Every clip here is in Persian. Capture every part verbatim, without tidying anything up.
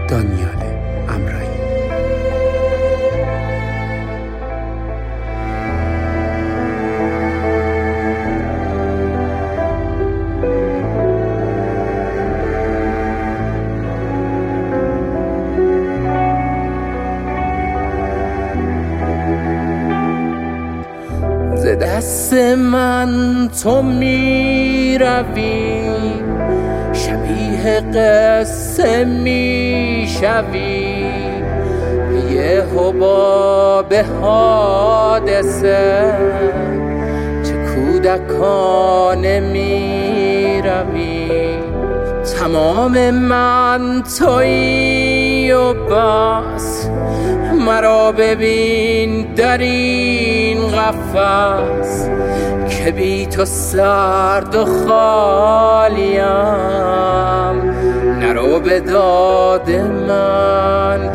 دانیال امرایی. ز دست من تو می روی، شبیه قصه می شوی، یه حباب حادثه چه کودکانه می روی. تمام من تویی و بس، مرا ببین در این قفس که بی تو سرد و خالیم. نرو به داد من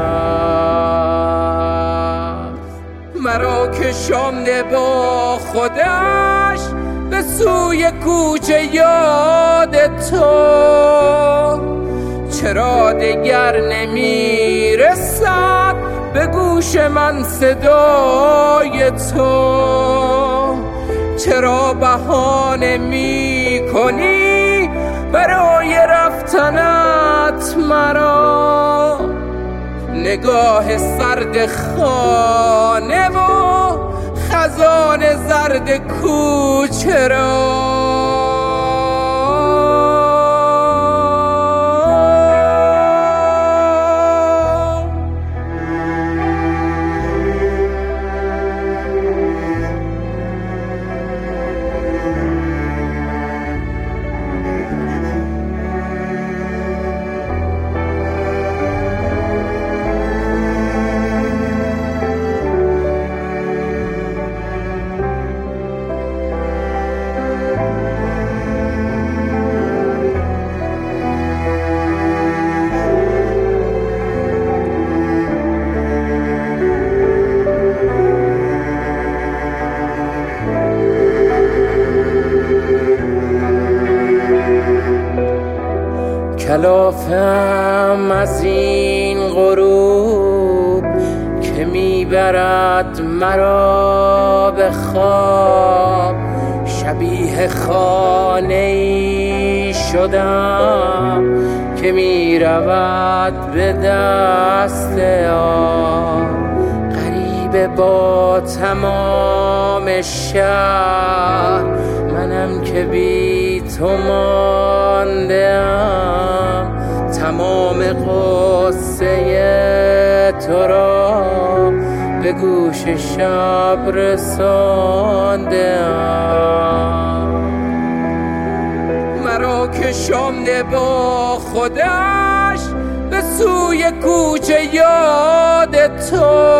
برس، مرا کشانده با خودش به سوی کوچه یاد تو. چرا دگر نمی رسد به گوش من صدای تو؟ چرا بهانه می کنی برای رفتنت مرا؟ نگاه سرد خانه و خزان زرد کوچه را. کلافم از این غروب که میبرد مرا به خواب. شبیه خانه‌ای شدم که میرود به دست آب. غریبه با تمام شهر، منم که بی تو مانده‌ام. تمام قصه تو را به گوش شب رسانده‌ام. مرا کشانده با خودش به سوی کوچه یاد تو.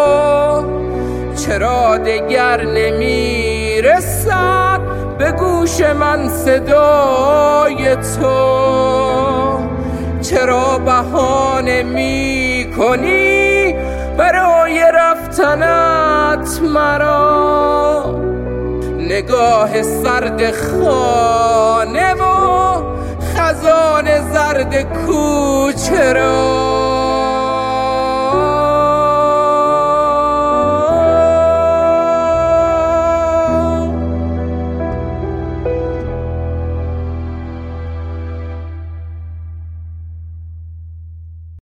چرا دگر نمی رسد به گوش من صدای تو؟ چرا بهانه می کنی برای رفتنت مرا؟ نگاه سرد خانه و خزان زرد کوچه را.